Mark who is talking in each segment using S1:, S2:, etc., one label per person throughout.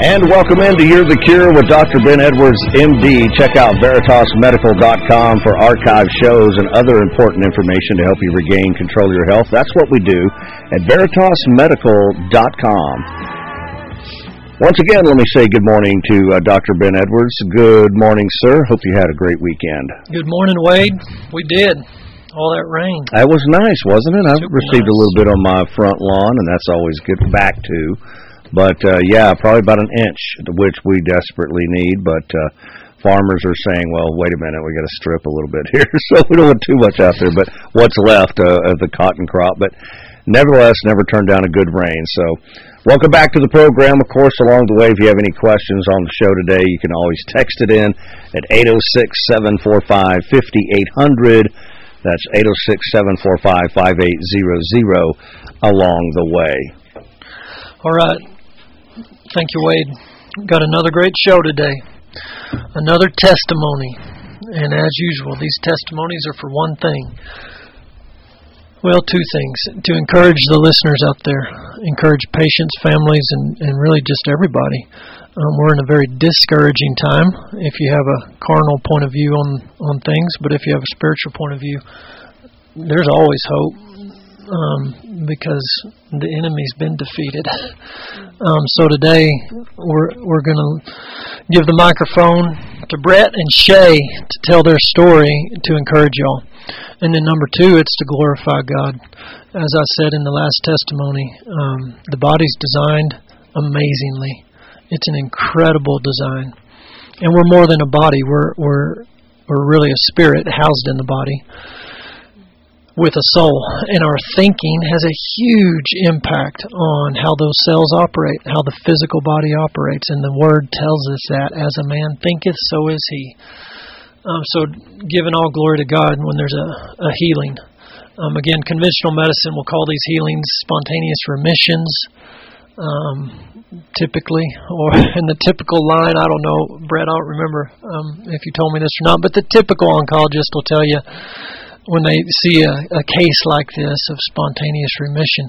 S1: And welcome into You're the Cure with Dr. Ben Edwards, MD. Check out VeritasMedical.com for archive shows and other important information to help you regain control of your health. That's what we do at VeritasMedical.com. Once again, let me say good morning to Dr. Ben Edwards. Good morning, sir. Hope you had a great weekend.
S2: Good morning, Wade. We did. All that rain.
S1: That was nice, wasn't it? I received
S2: nice.
S1: A little bit on my front lawn, and that's always good back to. But, probably about an inch, which we desperately need. But farmers are saying, well, wait a minute, we got to strip a little bit here. So we don't want too much out there, but what's left of the cotton crop. But nevertheless, never turned down a good rain. So welcome back to the program. Of course, along the way, if you have any questions on the show today, you can always text it in at 806-745-5800. That's 806-745-5800 along the way.
S2: All right. Thank you, Wade. Got another great show today. Another testimony. And as usual, these testimonies are for one thing. Well, two things. To encourage the listeners out there. Encourage patients, families, and really just everybody. We're in a very discouraging time if you have a carnal point of view on things. But if you have a spiritual point of view, there's always hope. Because the enemy's been defeated. So today we're going to give the microphone to Brett and Shay to tell their story to encourage y'all. And then number two, it's to glorify God. As I said in the last testimony, the body's designed amazingly. It's an incredible design, and we're more than a body. We're really a spirit housed in the body, with a soul, and our thinking has a huge impact on how those cells operate, how the physical body operates, and the Word tells us that, as a man thinketh, so is he. So giving all glory to God when there's a healing. Again, conventional medicine will call these healings spontaneous remissions, typically, or in the typical line, I don't know, Brett, I don't remember if you told me this or not, but the typical oncologist will tell you, when they see a case like this of spontaneous remission,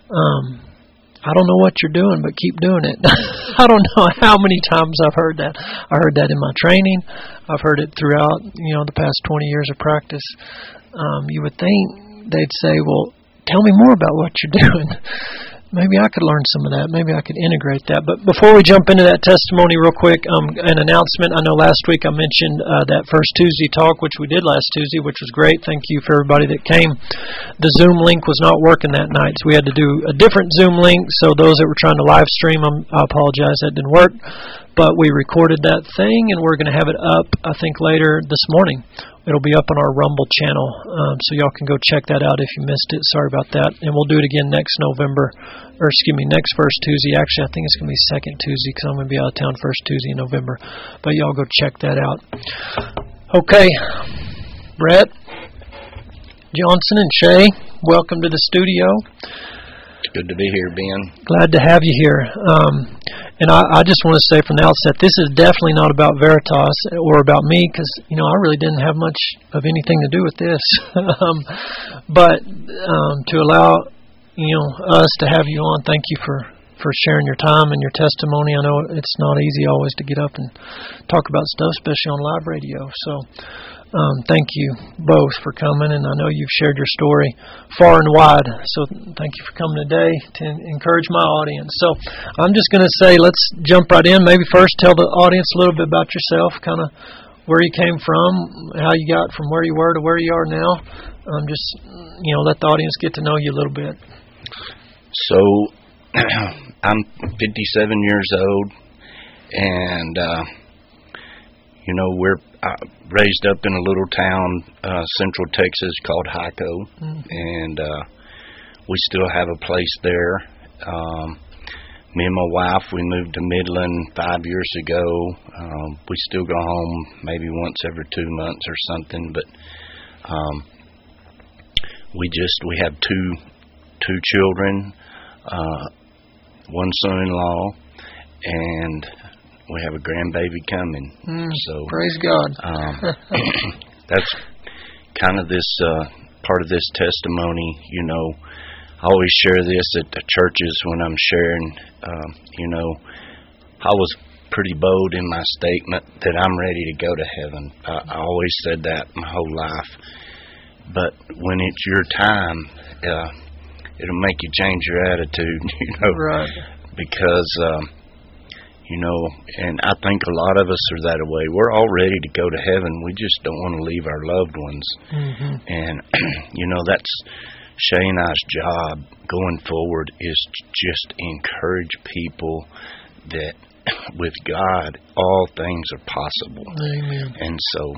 S2: I don't know what you're doing, but keep doing it. I don't know how many times I've heard that. I heard that in my training. I've heard it throughout, the past 20 years of practice. You would think they'd say, well, tell me more about what you're doing. Maybe I could learn some of that. Maybe I could integrate that. But before we jump into that testimony real quick, an announcement. I know last week I mentioned that first Tuesday talk, which we did last Tuesday, which was great. Thank you for everybody that came. The Zoom link was not working that night, so we had to do a different Zoom link. So those that were trying to live stream, I apologize, that didn't work. But we recorded that thing, and we're going to have it up, I think, later this morning. It'll be up on our Rumble channel, so y'all can go check that out if you missed it. Sorry about that. And we'll do it again next next first Tuesday. Actually, I think it's going to be second Tuesday because I'm going to be out of town first Tuesday in November. But y'all go check that out. Okay, Brett, Johnson, and Shay, welcome to the studio.
S3: It's good to be here, Ben.
S2: Glad to have you here. And I just want to say from the outset, this is definitely not about Veritas or about me, because, I really didn't have much of anything to do with this. But to allow, us to have you on, thank you for sharing your time and your testimony. I know it's not easy always to get up and talk about stuff, especially on live radio. So thank you both for coming, and I know you've shared your story far and wide, so thank you for coming today to encourage my audience. So I'm just going to say, let's jump right in. Maybe first tell the audience a little bit about yourself, kind of where you came from, how you got from where you were to where you are now. Just, let the audience get to know you a little bit.
S3: So I'm 57 years old, and we're raised up in a little town, Central Texas, called Hyco, and we still have a place there. Me and my wife, we moved to Midland 5 years ago. We still go home maybe once every 2 months or something, but we have two children, one son-in-law, and we have a grandbaby coming. So
S2: praise God.
S3: That's kind of this part of this testimony. I always share this at the churches when I'm sharing. I was pretty bold in my statement that I'm ready to go to heaven. I always said that my whole life. But when it's your time, it'll make you change your attitude,
S2: Right.
S3: Because, and I think a lot of us are that way. We're all ready to go to heaven. We just don't want to leave our loved ones.
S2: Mm-hmm.
S3: And, that's Shay and I's job going forward is to just encourage people that with God, all things are possible.
S2: Amen.
S3: And so,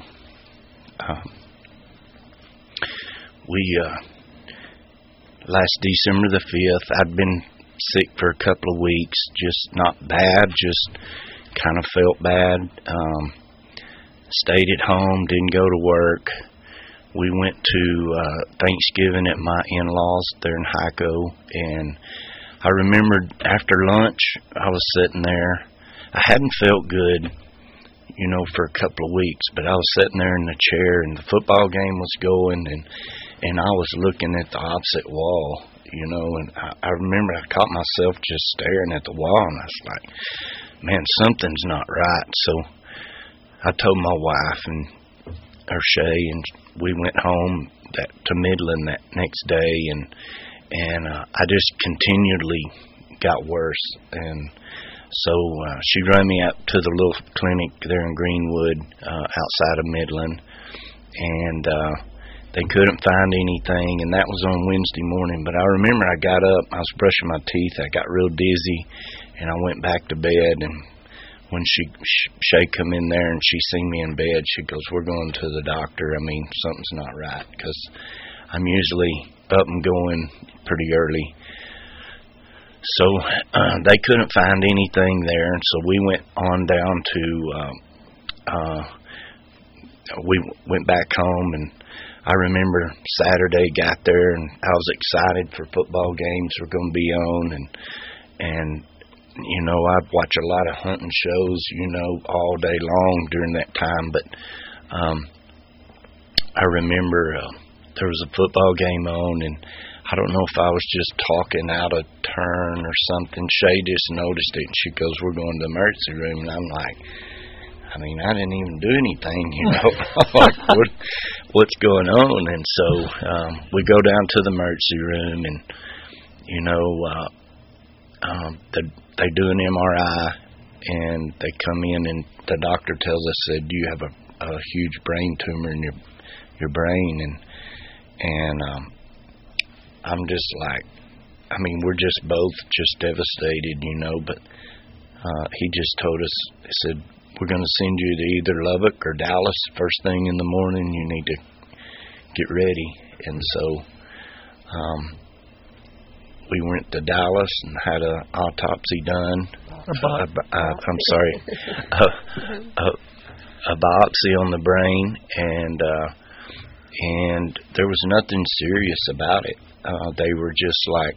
S3: we, last December the 5th, I'd been sick for a couple of weeks, just not bad, just kind of felt bad. Stayed at home, didn't go to work. We went to Thanksgiving at my in-laws there in Hico, and I remembered after lunch, I was sitting there. I hadn't felt good, for a couple of weeks, but I was sitting there in the chair, and the football game was going, and I was looking at the opposite wall, and I remember I caught myself just staring at the wall, and I was like, man, something's not right. So I told my wife and Shay, and we went home to Midland that next day, and I just continually got worse, and so she ran me up to the little clinic there in Greenwood, outside of Midland, and they couldn't find anything, and that was on Wednesday morning. But I remember I got up, I was brushing my teeth, I got real dizzy, and I went back to bed, and when Shay come in there and she seen me in bed, she goes, we're going to the doctor. I mean, something's not right, because I'm usually up and going pretty early. So they couldn't find anything there, and so we went on down to, we went back home, and I remember Saturday got there, and I was excited for football games were going to be on, and I'd watch a lot of hunting shows, all day long during that time, but I remember there was a football game on, and I don't know if I was just talking out of turn or something. Shay just noticed it, and she goes, we're going to the emergency room, and I'm like, I didn't even do anything, like, what's going on? And so we go down to the emergency room, and, they do an MRI, and they come in, and the doctor tells us that you have a huge brain tumor in your brain, and I'm just like, we're just both just devastated, but he just told us, he said, we're going to send you to either Lubbock or Dallas first thing in the morning. You need to get ready. And so we went to Dallas and had an autopsy done. I'm sorry, a biopsy on the brain, and there was nothing serious about it. They were just like,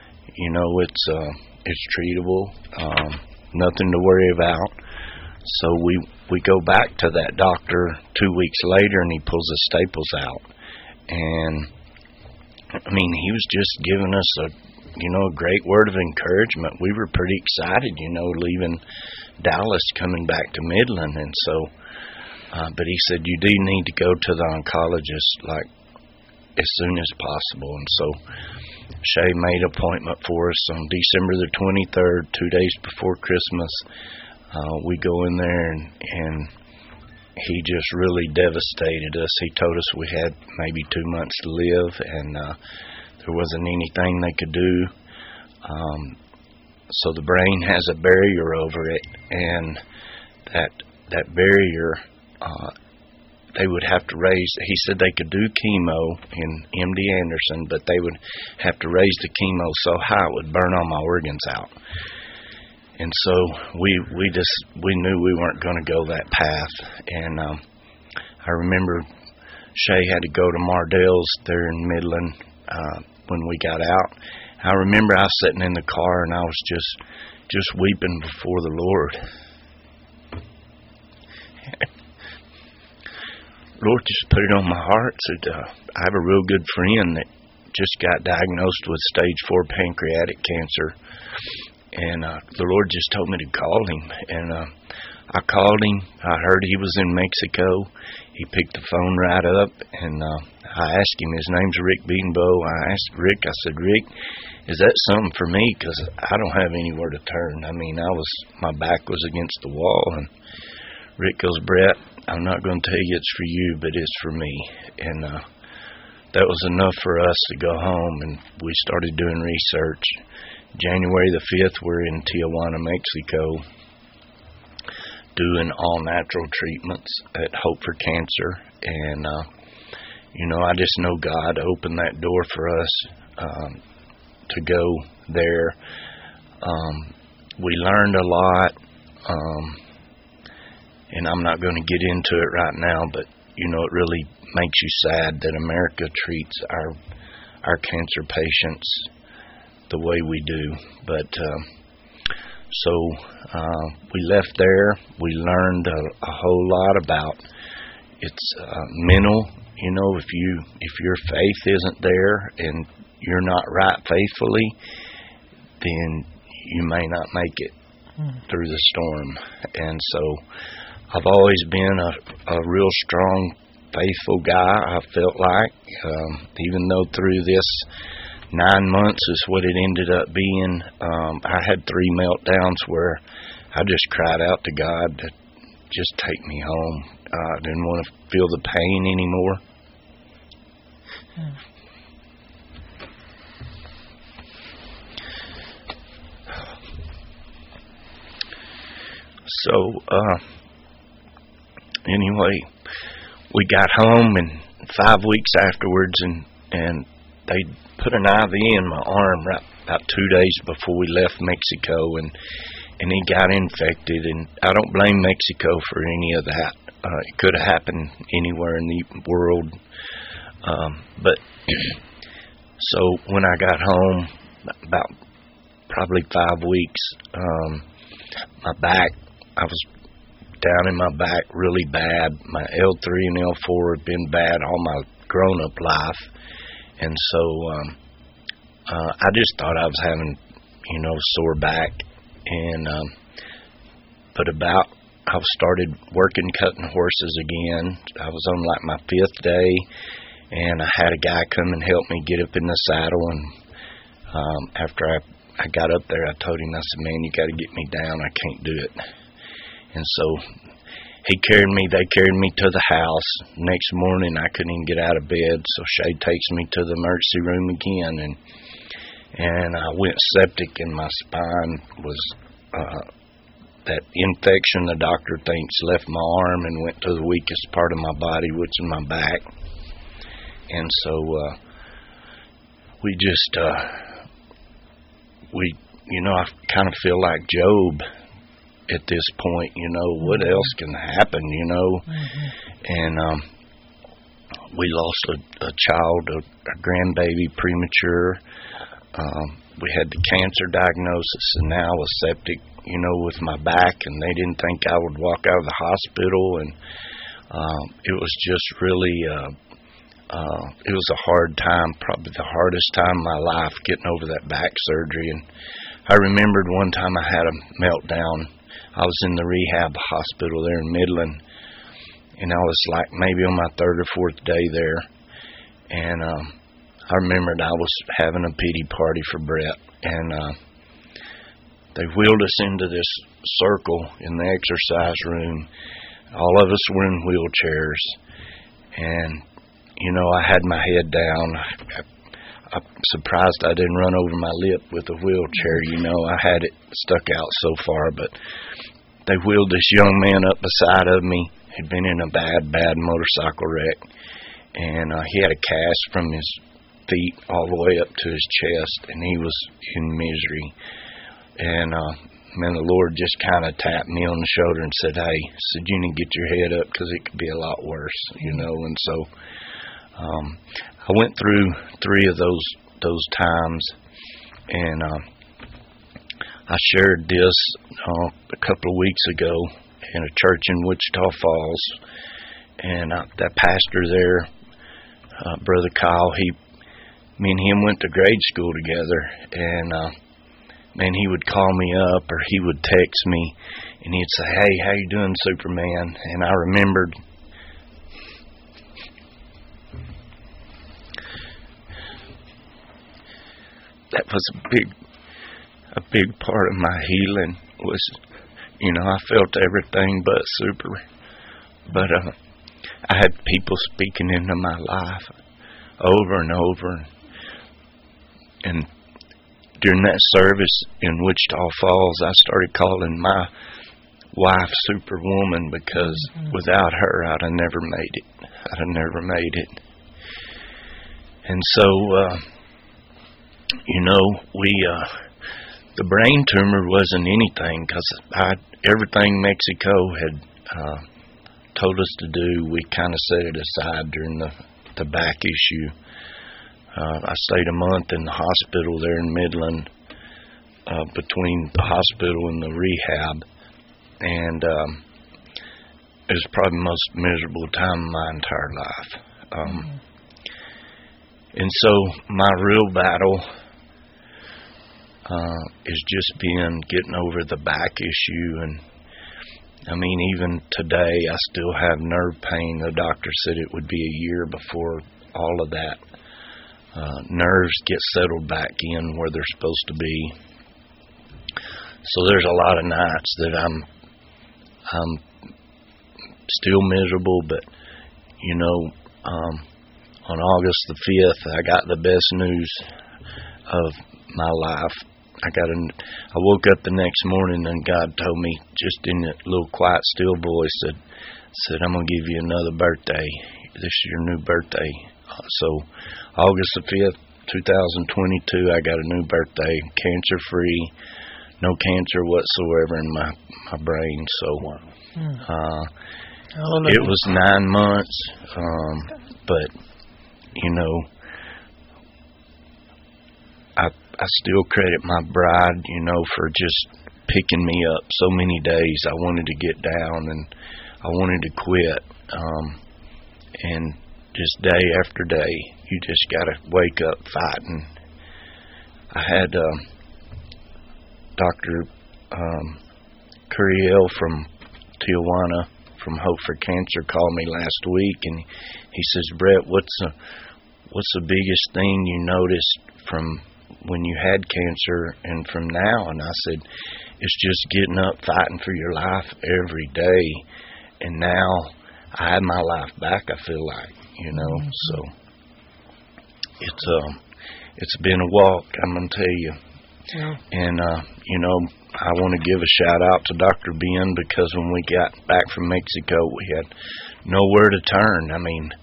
S3: it's treatable, nothing to worry about. So we go back to that doctor 2 weeks later, and he pulls the staples out, and he was just giving us a great word of encouragement. We were pretty excited, leaving Dallas, coming back to Midland, and so, but he said, you do need to go to the oncologist, like, as soon as possible. And so Shay made an appointment for us on December the 23rd, 2 days before Christmas. We go in there, and he just really devastated us. He told us we had maybe 2 months to live, and there wasn't anything they could do. So the brain has a barrier over it, and that barrier, they would have to raise, he said they could do chemo in MD Anderson, but they would have to raise the chemo so high it would burn all my organs out. And so we knew we weren't going to go that path. And I remember Shay had to go to Mardell's there in Midland when we got out. I remember I was sitting in the car, and I was just weeping before the Lord. Lord just put it on my heart. Said, I have a real good friend that just got diagnosed with stage 4 pancreatic cancer, And the Lord just told me to call him. And I called him. I heard he was in Mexico. He picked the phone right up, and I asked him. His name's Rick Beanbow. I asked Rick, I said, Rick, is that something for me? Because I don't have anywhere to turn. I mean, my back was against the wall. And Rick goes, Brett, I'm not going to tell you it's for you, but it's for me. And that was enough for us to go home, and we started doing research. January the 5th, we're in Tijuana, Mexico, doing all-natural treatments at Hope for Cancer. And, I just know God opened that door for us to go there. We learned a lot, and I'm not going to get into it right now, but, it really makes you sad that America treats our cancer patients the way we do. But so we left there. We learned a whole lot about it's mental. If your faith isn't there and you're not right faithfully, then you may not make it through the storm. And so I've always been a real strong, faithful guy, I felt like, even though through this 9 months is what it ended up being. I had 3 meltdowns where I just cried out to God to just take me home. I didn't want to feel the pain anymore. So, anyway, we got home, and 5 weeks afterwards, and they put an IV in my arm right about 2 days before we left Mexico, and he got infected. And I don't blame Mexico for any of that. It could have happened anywhere in the world. But so when I got home, about probably 5 weeks, my back, I was down in my back really bad. My L3 and L4 had been bad all my grown-up life. And so I just thought I was having, sore back. And but I started working cutting horses again. I was on like my 5th day, and I had a guy come and help me get up in the saddle. And after I got up there, I told him, I said, man, you got to get me down. I can't do it. And so they carried me to the house. Next morning, I couldn't even get out of bed, so Shay takes me to the emergency room again, and I went septic, and my spine was, that infection the doctor thinks left my arm and went to the weakest part of my body, which is my back. And so I kind of feel like Job at this point, what else can happen,
S2: Mm-hmm.
S3: And we lost a child, a grandbaby, premature. We had the cancer diagnosis, and now I was septic, with my back, and they didn't think I would walk out of the hospital, and it was just really, it was a hard time, probably the hardest time of my life, getting over that back surgery. And I remembered one time I had a meltdown. I was in the rehab hospital there in Midland, and I was like maybe on my 3rd or 4th day there, and I remembered I was having a pity party for Brett, and they wheeled us into this circle in the exercise room. All of us were in wheelchairs, and I had my head down. I'm surprised I didn't run over my lip with a wheelchair. I had it stuck out so far, but they wheeled this young man up beside of me. He'd been in a bad motorcycle wreck, and he had a cast from his feet all the way up to his chest, and he was in misery. And the Lord just kind of tapped me on the shoulder and said, hey, you need to get your head up, because it could be a lot worse, And so I went through 3 of those times, and I shared this a couple of weeks ago in a church in Wichita Falls, and that pastor there, Brother Kyle, me and him went to grade school together, and man, he would call me up or he would text me, and he'd say, "Hey, how you doing, Superman?" And I remembered that was a big part of my healing was, I felt everything but super. But I had people speaking into my life over and over. And during that service in Wichita Falls, I started calling my wife Superwoman because without her, I'd have never made it. And so, the brain tumor wasn't anything because everything Mexico had told us to do, we kind of set it aside during the back issue. I stayed a month in the hospital there in Midland, between the hospital and the rehab, and it was probably the most miserable time of my entire life. And so my real battle is just getting over the back issue. And I mean, even today I still have nerve pain. The doctor said it would be a year before all of that nerves get settled back in where they're supposed to be. So there's a lot of nights that I'm still miserable, but on August the 5th, I got the best news of my life. I woke up the next morning and God told me, just in a little quiet, still voice, said, "I'm going to give you another birthday. This is your new birthday." So August the 5th, 2022, I got a new birthday, cancer-free, no cancer whatsoever in my brain. So it was 9 months, but I still credit my bride, for just picking me up so many days. I wanted to get down and I wanted to quit. And just day after day, you just got to wake up fighting. I had Dr. Curiel from Tijuana, from Hope for Cancer, called me last week, and he says, "Brett, what's the biggest thing you noticed from when you had cancer and from now?" And I said, "It's just getting up, fighting for your life every day. And now I have my life back, I feel like, So it's been a walk, I'm going to tell you." Yeah. And, I want to give a shout out to Dr. Ben, because when we got back from Mexico, we had nowhere to turn. I mean,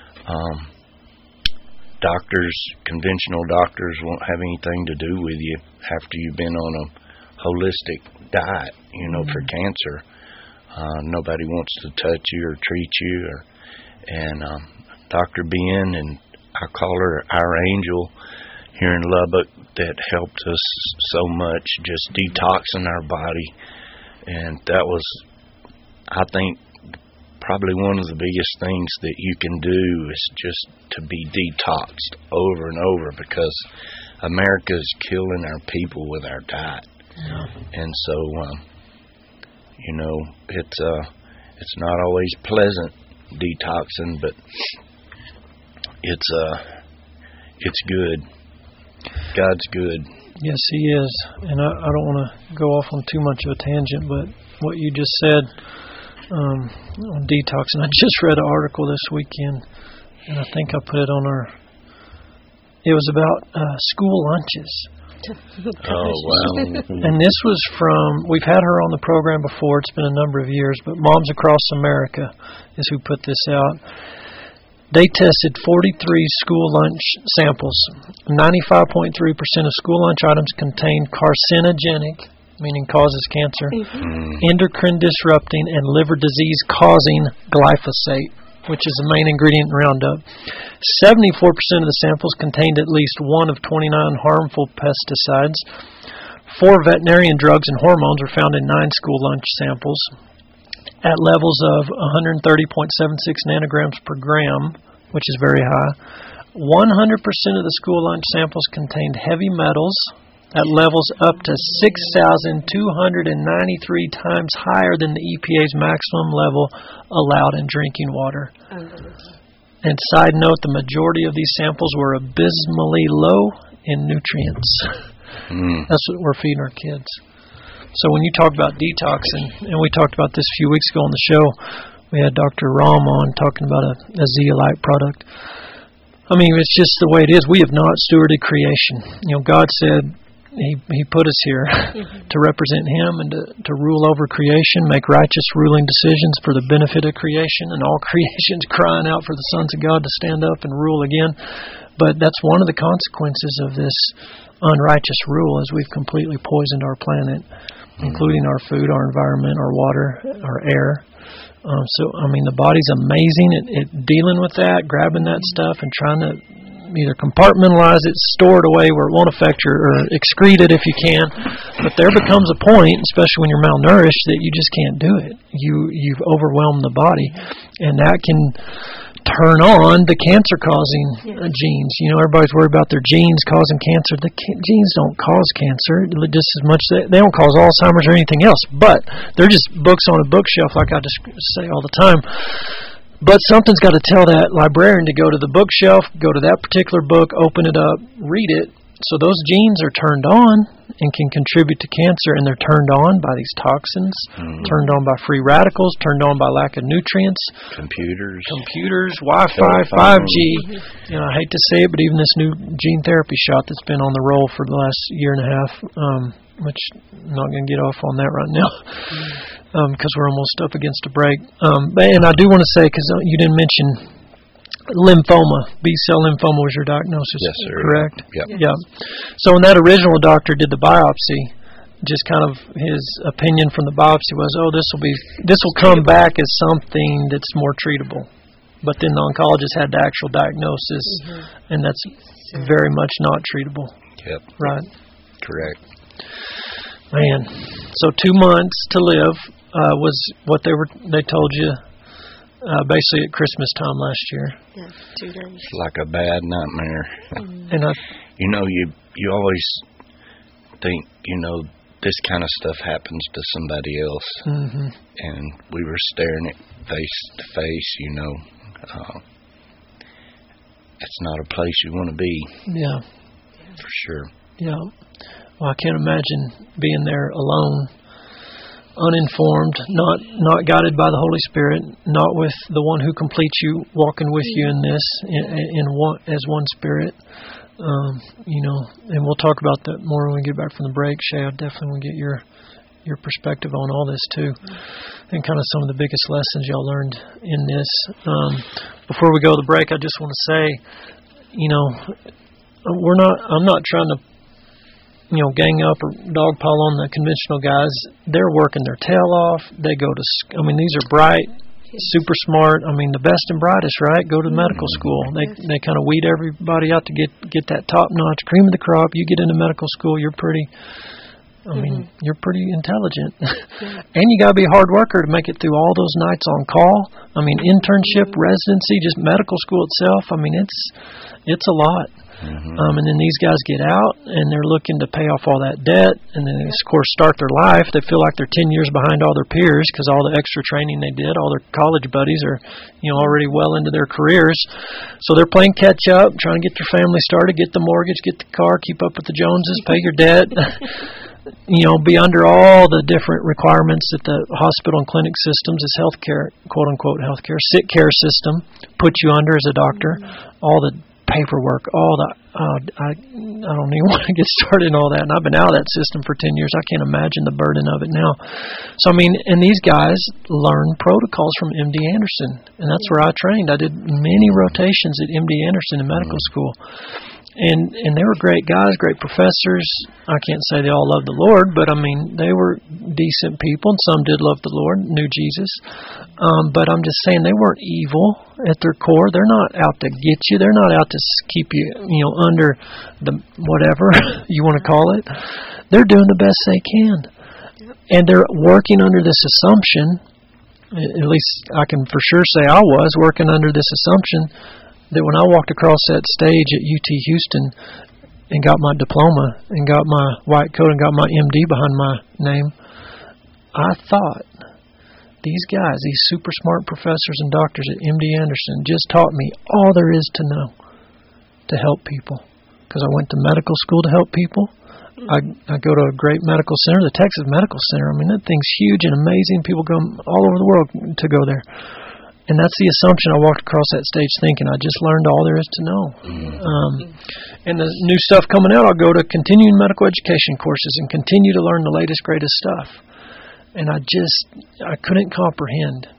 S3: conventional doctors won't have anything to do with you after you've been on a holistic diet, for cancer. Nobody wants to touch you or treat you. And Dr. Ben, and I call her our angel here in Lubbock, that helped us so much, just detoxing our body. And that was, I think, probably one of the biggest things that you can do is just to be detoxed over and over, because America is killing our people with our diet. Yeah. And so, it's not always pleasant detoxing, but it's good. God's good.
S2: Yes, He is. And I don't want to go off on too much of a tangent, but what you just said on detoxing, I just read an article this weekend, and I think I put it on it was about school lunches.
S3: Oh, wow.
S2: And this was we've had her on the program before, it's been a number of years, but Moms Across America is who put this out. They tested 43 school lunch samples. 95.3% of school lunch items contained carcinogenic, meaning causes cancer, endocrine disrupting, and liver disease causing glyphosate, which is the main ingredient in Roundup. 74% of the samples contained at least one of 29 harmful pesticides. 4 veterinarian drugs and hormones were found in 9 school lunch samples at levels of 130.76 nanograms per gram, which is very high. 100% of the school lunch samples contained heavy metals, That level's up to 6,293 times higher than the EPA's maximum level allowed in drinking water. And side note, the majority of these samples were abysmally low in nutrients. That's what we're feeding our kids. So when you talk about detoxing, and we talked about this a few weeks ago on the show, we had Dr. Ram on talking about a Zeolite product. I mean, it's just the way it is. We have not stewarded creation. You know, God said He put us here to represent Him and to rule over creation, make righteous ruling decisions for the benefit of creation, and all creation's crying out for the sons of God to stand up and rule again. But that's one of the consequences of this unrighteous rule, is we've completely poisoned our planet, including our food, our environment, our water, our air. So, I mean, the body's amazing at dealing with that, grabbing that stuff and trying to either compartmentalize it, store it away where it won't affect you, or excrete it if you can. But there becomes a point, especially when you're malnourished, that you just can't do it. You've overwhelmed the body, and that can turn on the cancer-causing genes. You know, everybody's worried about their genes causing cancer. The genes don't cause cancer just as much. They don't cause Alzheimer's or anything else. But they're just books on a bookshelf, like I just say all the time. But something's got to tell that librarian to go to the bookshelf, go to that particular book, open it up, read it. So those genes are turned on and can contribute to cancer, and they're turned on by these toxins, turned on by free radicals, turned on by lack of nutrients. Computers, Wi-Fi, 5G. You know, I hate to say it, but even this new gene therapy shot that's been on the roll for the last year and a half, which I'm not going to get off on that right now. Because we're almost up against a break. And I do want to say, because you didn't mention lymphoma, B-cell lymphoma was your diagnosis,
S3: yes, sir.
S2: Correct?
S3: Yep.
S2: Yeah. So when that original doctor did the biopsy, just kind of his opinion from the biopsy was, this will come back as something that's more treatable. But then the oncologist had the actual diagnosis, and that's very much not treatable.
S3: Yep.
S2: Right.
S3: Correct.
S2: Man, so 2 months to live was what they told you basically at Christmas time last year.
S4: Yeah, 2 days.
S3: It's like a bad nightmare.
S2: And
S3: you know, you always think, you know, this kind of stuff happens to somebody else, and we were staring it face to face. You know, it's not a place you want to be.
S2: Yeah,
S3: for sure.
S2: Yeah. Well, I can't imagine being there alone, uninformed, not guided by the Holy Spirit, not with the one who completes you, walking with you in this, as one Spirit. You know, and we'll talk about that more when we get back from the break. Shay, I definitely want to get your perspective on all this too, and kind of some of the biggest lessons y'all learned in this. Before we go to the break, I just want to say, you know, I'm not trying to, you know, gang up or dogpile on the conventional guys. They're working their tail off. They go to, these are bright, super smart. The best and brightest, right? Go to medical school. They kind of weed everybody out to get that top notch cream of the crop. You get into medical school, you're pretty, you're pretty intelligent. And you got to be a hard worker to make it through all those nights on call. Internship, residency, just medical school itself. It's a lot. And then these guys get out, and they're looking to pay off all that debt, and then, of course, start their life. They feel like they're 10 years behind all their peers because all the extra training they did, all their college buddies are, already well into their careers. So they're playing catch-up, trying to get their family started, get the mortgage, get the car, keep up with the Joneses, pay your debt, be under all the different requirements that the hospital and clinic systems, this healthcare, quote-unquote healthcare, sick care system, put you under as a doctor, all the paperwork, all the I don't even want to get started in all that, and I've been out of that system for 10 years. I can't imagine the burden of it now. So and these guys learn protocols from MD Anderson, and that's where I trained. I did many rotations at MD Anderson in medical school, and they were great guys, great professors. I can't say they all loved the Lord, but they were decent people, and some did love the Lord, knew Jesus. But I'm just saying they weren't evil at their core. They're not out to get you. They're not out to keep you, under the whatever you want to call it. They're doing the best they can. And they're working under this assumption, at least I can for sure say I was working under this assumption, that when I walked across that stage at UT Houston, and got my diploma and got my white coat and got my MD behind my name, I thought these guys, these super smart professors and doctors at MD Anderson just taught me all there is to know to help people. Because I went to medical school to help people. I go to a great medical center, the Texas Medical Center. I mean, that thing's huge and amazing. People go all over the world to go there. And that's the assumption I walked across that stage thinking. I just learned all there is to know. And the new stuff coming out, I'll go to continuing medical education courses and continue to learn the latest, greatest stuff. And I couldn't comprehend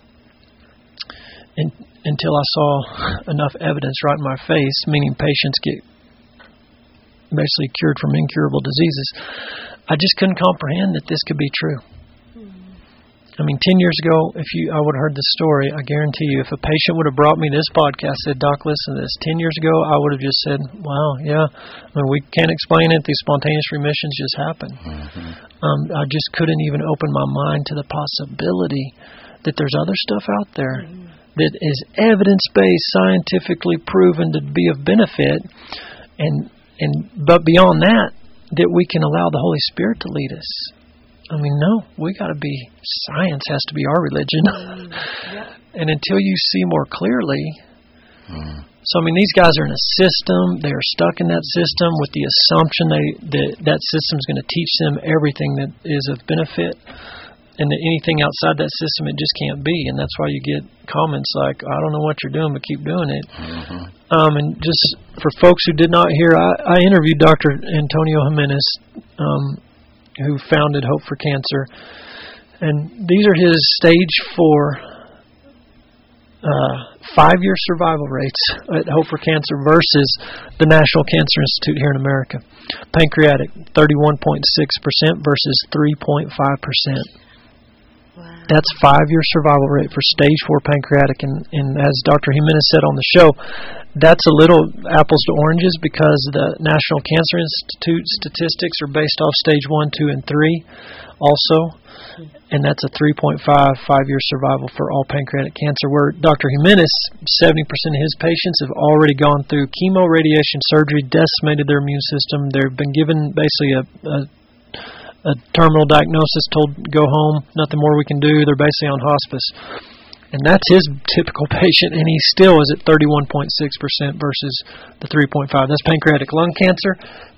S2: until I saw enough evidence right in my face, meaning patients get basically cured from incurable diseases. I just couldn't comprehend that this could be true. I mean, 10 years ago, I would have heard this story, I guarantee you, if a patient would have brought me this podcast, said, Doc, listen to this, 10 years ago, I would have just said, wow, yeah, I mean, we can't explain it. These spontaneous remissions just happen. I just couldn't even open my mind to the possibility that there's other stuff out there that is evidence-based, scientifically proven to be of benefit, but beyond that we can allow the Holy Spirit to lead us. I mean, no, science has to be our religion. And until you see more clearly, so I mean, these guys are in a system, they're stuck in that system with the assumption that system's going to teach them everything that is of benefit, and that anything outside that system, it just can't be. And that's why you get comments like, I don't know what you're doing, but keep doing it. And just for folks who did not hear, I interviewed Dr. Antonio Jimenez, who founded Hope for Cancer. And these are his stage 4 5-year survival rates at Hope for Cancer versus the National Cancer Institute here in America. Pancreatic, 31.6% versus 3.5%.
S4: Wow.
S2: That's 5-year survival rate for stage 4 pancreatic. And as Dr. Jimenez said on the show, that's a little apples to oranges because the National Cancer Institute statistics are based off stage 1, 2, and 3 also. And that's a 3.5 5-year survival for all pancreatic cancer, where Dr. Jimenez, 70% of his patients have already gone through chemo, radiation, surgery, decimated their immune system. They've been given basically a terminal diagnosis, told go home, nothing more we can do. They're basically on hospice. And that's his typical patient, and he still is at 31.6% versus the 3.5. That's pancreatic lung cancer,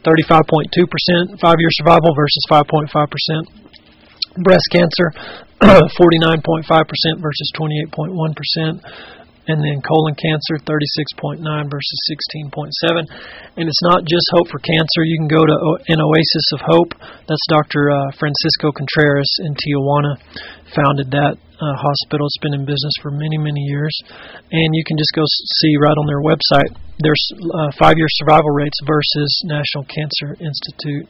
S2: 35.2% 5-year survival versus 5.5%. Breast cancer, 49.5% versus 28.1%. And then colon cancer, 36.9 versus 16.7. And it's not just Hope for Cancer. You can go to an Oasis of Hope. That's Dr. Francisco Contreras in Tijuana. Founded that hospital. It's been in business for many, many years. And you can just go see right on their website. There's 5-year survival rates versus National Cancer Institute.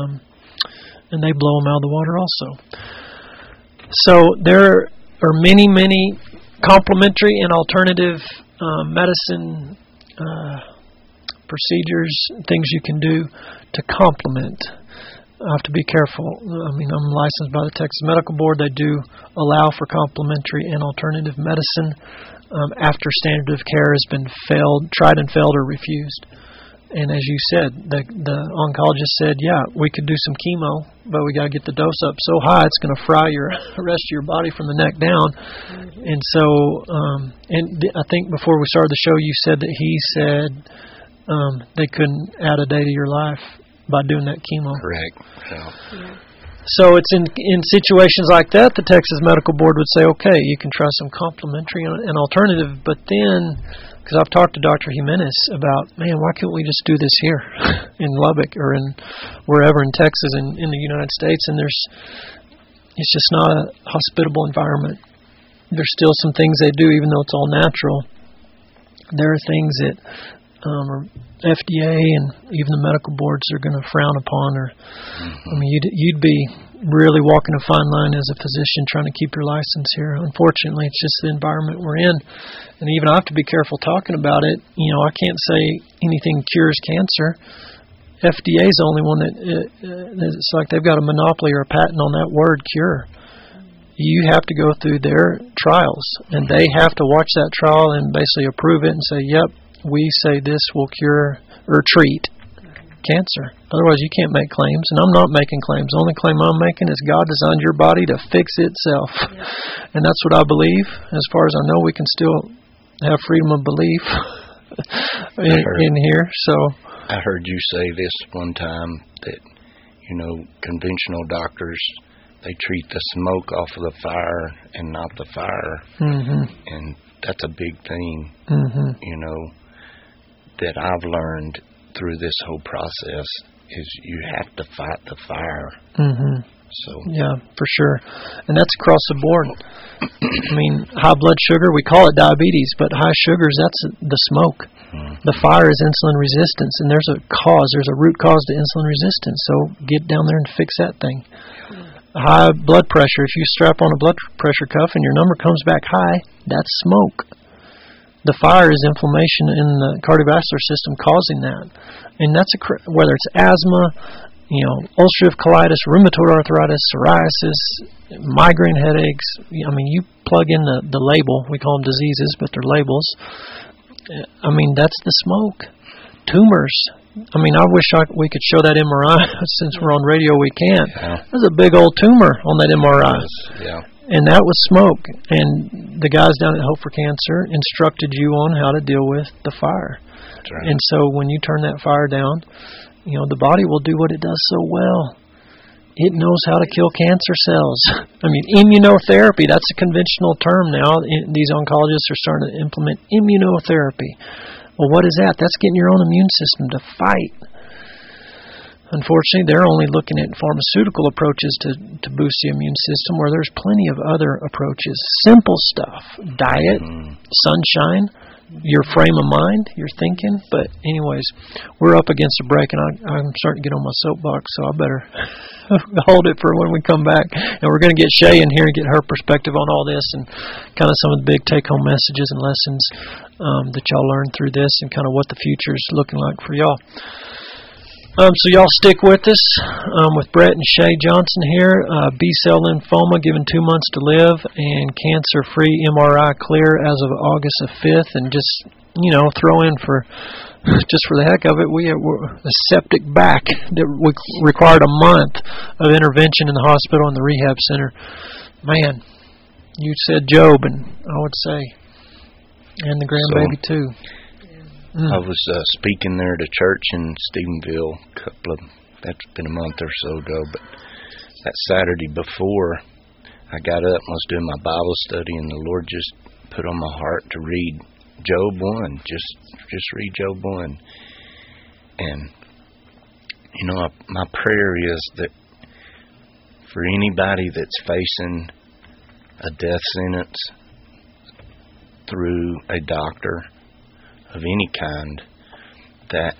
S2: And they blow them out of the water also. So there are many, many complementary and alternative medicine procedures, things you can do to complement. I have to be careful. I mean, I'm licensed by the Texas Medical Board. They do allow for complementary and alternative medicine after standard of care has been tried and failed or refused. And as you said, the oncologist said, yeah, we could do some chemo, but we got to get the dose up so high it's going to fry the rest of your body from the neck down. And so, I think before we started the show, you said that he said they couldn't add a day to your life by doing that chemo.
S3: Correct. Yeah.
S2: So it's in situations like that, the Texas Medical Board would say, okay, you can try some complementary and alternative, but then, because I've talked to Dr. Jimenez about, man, why can't we just do this here in Lubbock or in wherever in Texas and in the United States? And it's just not a hospitable environment. There's still some things they do, even though it's all natural. There are things that are FDA and even the medical boards are going to frown upon. Or, I mean, you'd be really walking a fine line as a physician trying to keep your license here. Unfortunately, it's just the environment we're in. And even I have to be careful talking about it. You know, I can't say anything cures cancer. FDA is the only one that it's like they've got a monopoly or a patent on that word cure. You have to go through their trials, and they have to watch that trial and basically approve it and say, yep, we say this will cure or treat cancer. Otherwise, you can't make claims, and I'm not making claims. The only claim I'm making is God designed your body to fix itself. Yeah. And that's what I believe. As far as I know, we can still have freedom of belief in here. So
S3: I heard you say this one time that, conventional doctors, they treat the smoke off of the fire and not the fire. Mm-hmm. And that's a big thing, that I've learned through this whole process is you have to fight the fire. Mm-hmm. So
S2: yeah, for sure. And that's across the board. I mean, high blood sugar, we call it diabetes, but high sugars, that's the smoke. Mm-hmm. The fire is insulin resistance, and there's a root cause to insulin resistance. So get down there and fix that thing. High blood pressure, if you strap on a blood pressure cuff and your number comes back high, that's smoke. The fire is inflammation in the cardiovascular system causing that. And that's whether it's asthma, ulcerative colitis, rheumatoid arthritis, psoriasis, migraine headaches. I mean, you plug in the label. We call them diseases, but they're labels. I mean, that's the smoke. Tumors. I mean, I wish we could show that MRI. Since we're on radio, we can't. Yeah. There's a big old tumor on that MRI.
S3: Yeah.
S2: And that was smoke. And the guys down at Hope for Cancer instructed you on how to deal with the fire.
S3: That's right.
S2: And so when you turn that fire down, the body will do what it does so well. It knows how to kill cancer cells. I mean, immunotherapy, that's a conventional term now. These oncologists are starting to implement immunotherapy. Well, what is that? That's getting your own immune system to fight. Unfortunately, they're only looking at pharmaceutical approaches to boost the immune system, where there's plenty of other approaches. Simple stuff. Diet, sunshine, your frame of mind, your thinking. But anyways, we're up against a break, and I'm starting to get on my soapbox, so I better hold it for when we come back. And we're going to get Shay in here and get her perspective on all this and kind of some of the big take-home messages and lessons that y'all learned through this and kind of what the future is looking like for y'all. So y'all stick with us with Brett and Shay Johnson here. B-cell lymphoma given 2 months to live, and cancer-free MRI clear as of August the 5th. And just, throw in just for the heck of it, we have a septic back that required a month of intervention in the hospital and the rehab center. Man, you said Job, and I would say, and the grandbaby too.
S3: I was speaking there at a church in Stephenville that's been a month or so ago, but that Saturday before I got up and was doing my Bible study, and the Lord just put on my heart to read Job 1. Just read Job 1. And, my prayer is that for anybody that's facing a death sentence through a doctor of any kind, that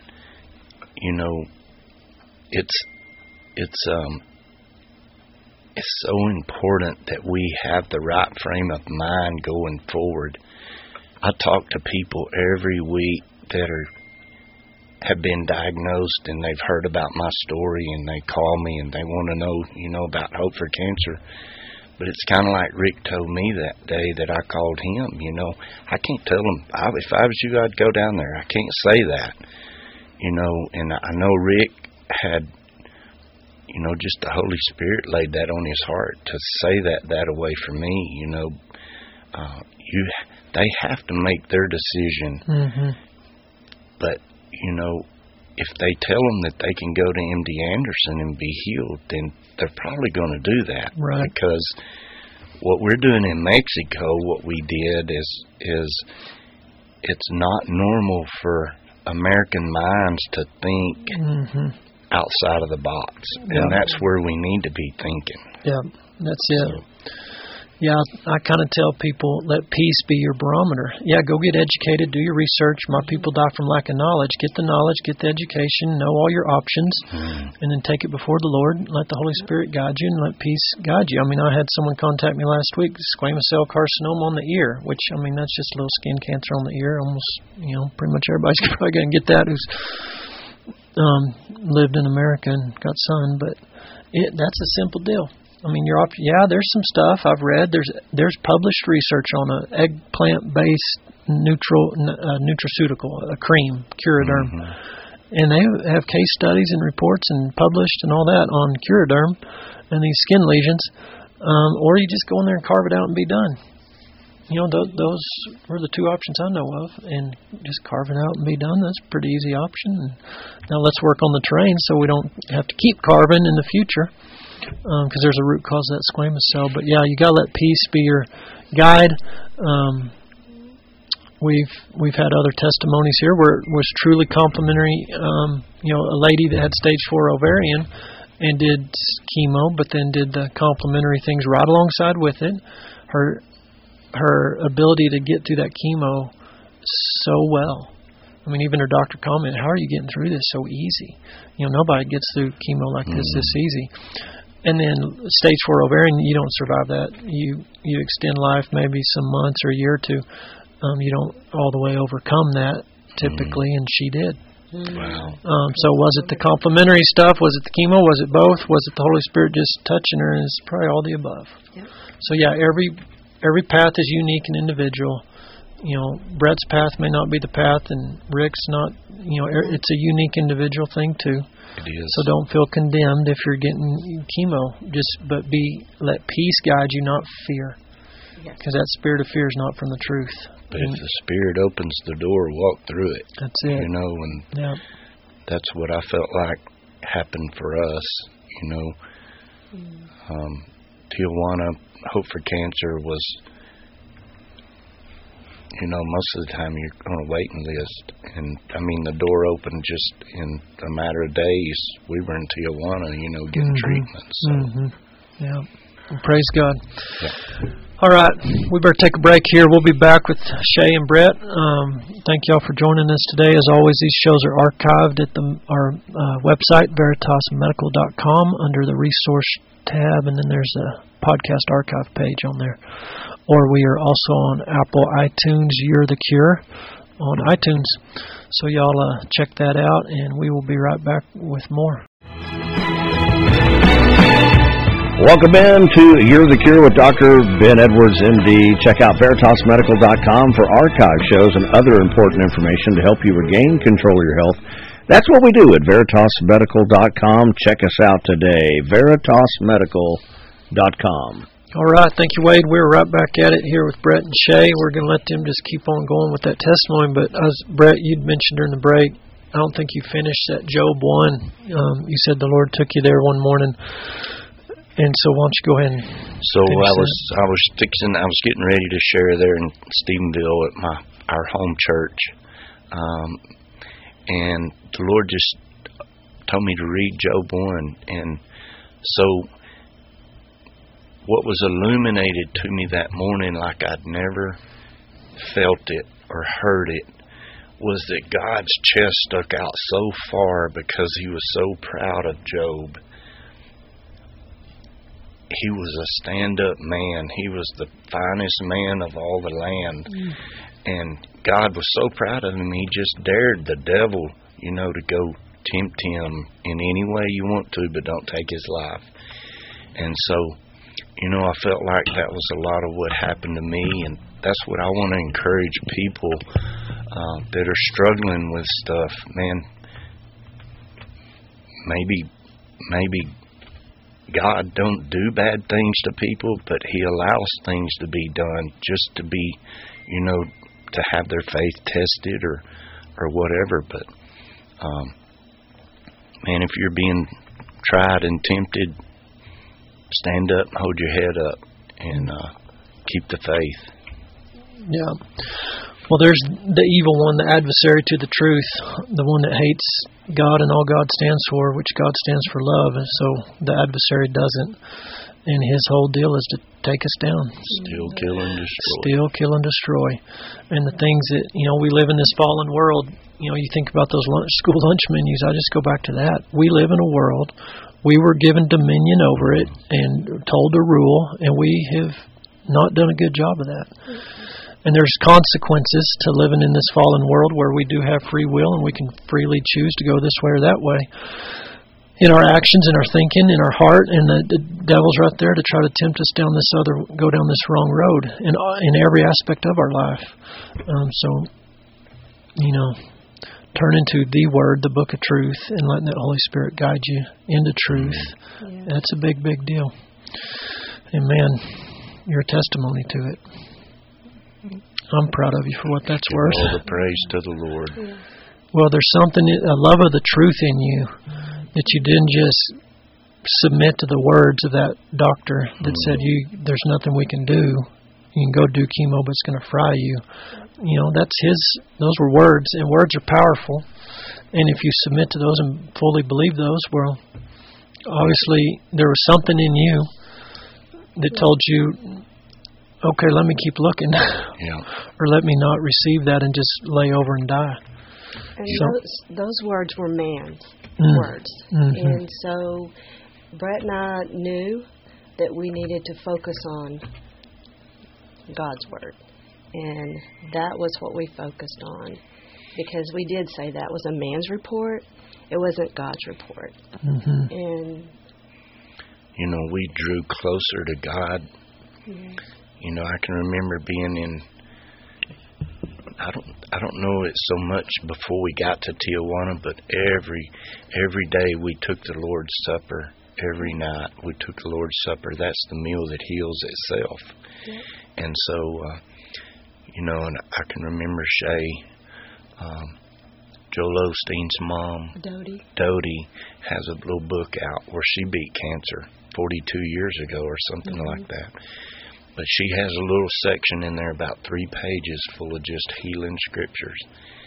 S3: it's so important that we have the right frame of mind going forward. I talk to people every week that have been diagnosed, and they've heard about my story, and they call me and they want to know about Hope for Cancer. But it's kind of like Rick told me that day that I called him. I can't tell him, if I was you, I'd go down there. I can't say that. And I know Rick had, just the Holy Spirit laid that on his heart to say that away from me. They have to make their decision. Mm-hmm. But, if they tell them that they can go to MD Anderson and be healed, then they're probably going to do that.
S2: Right.
S3: Because what we're doing in Mexico, what we did is it's not normal for American minds to think outside of the box. And that's where we need to be thinking.
S2: Yeah, that's it. Yeah, I kind of tell people, let peace be your barometer. Yeah, go get educated, do your research. My people die from lack of knowledge. Get the knowledge, get the education, know all your options, and then take it before the Lord. Let the Holy Spirit guide you, and let peace guide you. I mean, I had someone contact me last week, squamous cell carcinoma on the ear, which, that's just a little skin cancer on the ear. Almost, pretty much everybody's probably going to get that who's lived in America and got sun, but that's a simple deal. I mean, there's some stuff I've read. There's published research on an eggplant-based nutraceutical, a cream, Curaderm, And they have case studies and reports and published and all that on Curaderm and these skin lesions. Or you just go in there and carve it out and be done. Those were the two options I know of. And just carve it out and be done, that's a pretty easy option. And now let's work on the terrain so we don't have to keep carving in the future. Because there's a root cause of that squamous cell. But yeah, you got to let peace be your guide. We've had other testimonies here where it was truly complimentary. A lady that had stage 4 ovarian and did chemo, but then did the complementary things right alongside with it. Her ability to get through that chemo so well. I mean, even her doctor commented, "How are you getting through this so easy? Nobody gets through chemo like this easy." And then stage 4 ovarian, you don't survive that. You extend life maybe some months or a year or two. You don't all the way overcome that typically, and she did.
S3: Wow.
S2: So was it the complementary stuff? Was it the chemo? Was it both? Was it the Holy Spirit just touching her? And it's probably all the above.
S4: Yeah.
S2: So yeah, every path is unique and individual. Brett's path may not be the path, and Rick's not. It's a unique individual thing too.
S3: It is.
S2: So don't feel condemned if you're getting chemo. But let peace guide you, not fear. Because that spirit of fear is not from the truth.
S3: But if the Spirit opens the door, walk through it.
S2: That's it.
S3: And that's what I felt like happened for us. Tijuana Hope for Cancer was, most of the time you're on a waiting list. And, the door opened just in a matter of days. We were in Tijuana, getting treatment. So.
S2: Mm-hmm. Yeah. Well, praise God.
S3: Yeah.
S2: All right, we better take a break here. We'll be back with Shay and Brett. Thank y'all for joining us today. As always, these shows are archived at our website, veritasmedical.com, under the resource tab, and then there's a podcast archive page on there. Or we are also on Apple iTunes, You're the Cure, on iTunes. So y'all check that out, and we will be right back with more.
S1: Welcome in to You're the Cure with Dr. Ben Edwards, MD. Check out VeritasMedical.com for archive shows and other important information to help you regain control of your health. That's what we do at VeritasMedical.com. Check us out today, VeritasMedical.com.
S2: All right, thank you, Wade. We're right back at it here with Brett and Shay. We're going to let them just keep on going with that testimony. But as Brett, you'd mentioned during the break, I don't think you finished that Job 1. You said the Lord took you there one morning. And so why don't you go ahead and
S3: I was getting ready to share there in Stephenville at our home church, and the Lord just told me to read Job 1, and so what was illuminated to me that morning, like I'd never felt it or heard it, was that God's chest stuck out so far because He was so proud of Job. He was a stand-up man. He was the finest man of all the land. And God was so proud of him, He just dared the devil, to go tempt him in any way you want to, but don't take his life. And so, I felt like that was a lot of what happened to me, and that's what I want to encourage people that are struggling with stuff. Man, maybe God don't do bad things to people, but He allows things to be done just to be, to have their faith tested or whatever. But, man, if you're being tried and tempted, stand up, hold your head up, and keep the faith.
S2: Yeah. Well, there's the evil one, the adversary to the truth, the one that hates God and all God stands for, which God stands for love. And so the adversary doesn't. And his whole deal is to take us down.
S3: Steal, kill, and destroy.
S2: Steal, kill, and destroy. And the things that, we live in this fallen world. You think about those school lunch menus. I just go back to that. We live in a world. We were given dominion over it and told to rule, and we have not done a good job of that. And there's consequences to living in this fallen world where we do have free will and we can freely choose to go this way or that way. In our actions, in our thinking, in our heart, and the devil's right there to try to tempt us go down this wrong road in every aspect of our life. turn into the Word, the Book of Truth, and letting that Holy Spirit guide you into truth. Yeah. That's a big, big deal. And man, you're a testimony to it. I'm proud of you for what that's worth.
S3: All the praise to the Lord. Yeah.
S2: Well, there's something, a love of the truth in you, that you didn't just submit to the words of that doctor that said, there's nothing we can do. You can go do chemo, but it's going to fry you. You know, those were words, and words are powerful. And if you submit to those and fully believe those, well, obviously there was something in you that told you, okay, let me keep looking. Or let me not receive that and just lay over and die.
S4: And those words were man's words. Mm-hmm. And so Brett and I knew that we needed to focus on God's Word. And that was what we focused on. Because we did say that was a man's report. It wasn't God's report. Mm-hmm. And
S3: you know, we drew closer to God. Yeah. You know, I can remember being in, I don't know it so much before we got to Tijuana, but every day we took the Lord's Supper. Every night we took the Lord's Supper. That's the meal that heals itself. Yeah. And so, you know, and I can remember Shay, Joel Osteen's mom, Dodie, has a little book out where she beat cancer 42 years ago or something like that. But she has a little section in there about 3 pages full of just healing scriptures.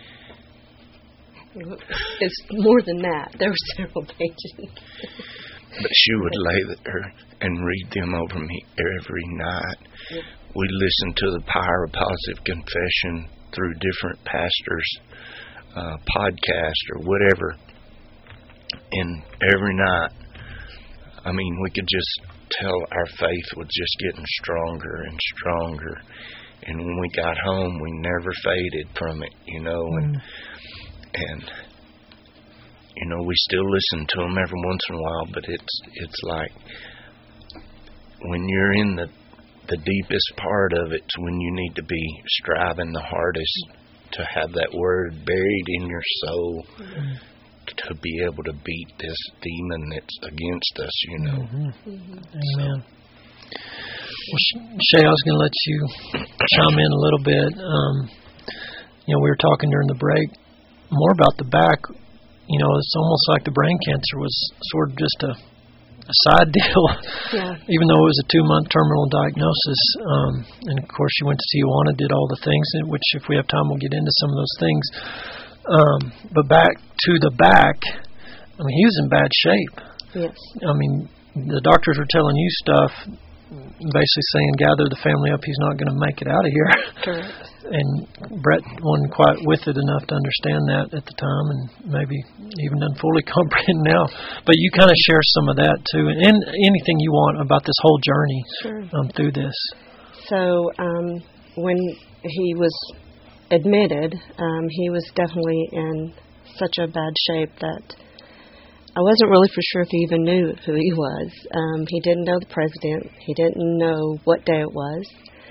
S4: It's more than that. There were several pages.
S3: But she would lay there and read them over me every night. Yep. We listened to the Power of Positive Confession through different pastors' podcast or whatever. And every night, I mean, we could just tell our faith was just getting stronger and stronger. And when we got home, we never faded from it, you know. And you know, we still listen to them every once in a while, but it's like when you're in the deepest part of it's when you need to be striving the hardest to have that word buried in your soul to be able to beat this demon that's against us, you know.
S2: Amen. Well, Shay, I was going to let you chime in a little bit. You know, we were talking during the break more about the back. You know, it's almost like the brain cancer was sort of just a side deal, even though it was a 2-month terminal diagnosis. And of course, you went to Tijuana, did all the things, which if we have time, we'll get into some of those things. But back to the back, I mean, he was in bad shape.
S4: Yes.
S2: I mean, the doctors were telling you stuff, basically saying, gather the family up, he's not going to make it out of here.
S4: Correct.
S2: And Brett wasn't quite with it enough to understand that at the time, and maybe even doesn't fully comprehend now. But you kind of share some of that too, and anything you want about this whole journey through this.
S4: So when he was admitted, he was definitely in such a bad shape that I wasn't really for sure if he even knew who he was. He didn't know the president. He didn't know what day it was.